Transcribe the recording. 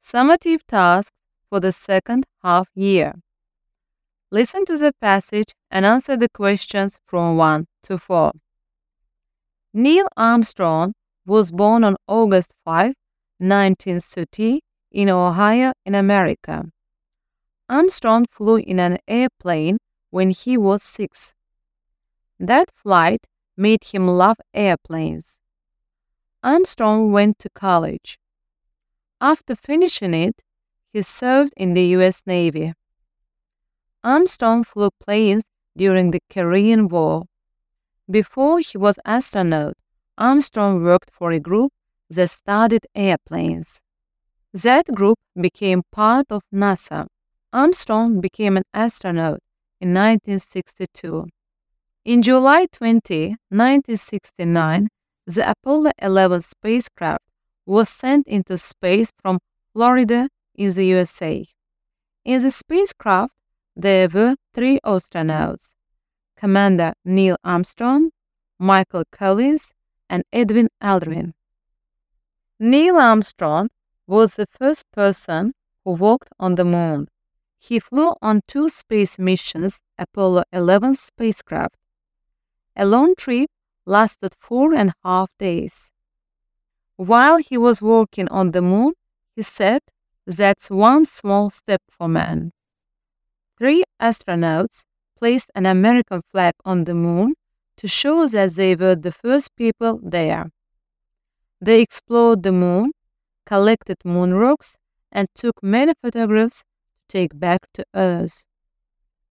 Summative tasks for the second half year. Listen to the passage and answer the questions from 1 to 4. Neil Armstrong was born on August 5, 1930, in Ohio, in America. Armstrong flew in an airplane when he was 6. That flight made him love airplanes. Armstrong went to college. After finishing it, he served in the U.S. Navy. Armstrong flew planes during the Korean War. Before he was an astronaut, Armstrong worked for a group that studied airplanes. That group became part of NASA. Armstrong became an astronaut in 1962. In July 20, 1969, the Apollo 11 spacecraft was sent into space from Florida in the USA. In the spacecraft, there were 3 astronauts: Commander Neil Armstrong, Michael Collins, and Edwin Aldrin. Neil Armstrong was the first person who walked on the moon. He flew on 2 space missions, Apollo 11 spacecraft. A long trip lasted 4.5 days. While he was working on the moon, he said, "That's one small step for man." 3 astronauts placed an American flag on the moon to show that they were the first people there. They explored the moon, collected moon rocks, and took many photographs to take back to Earth.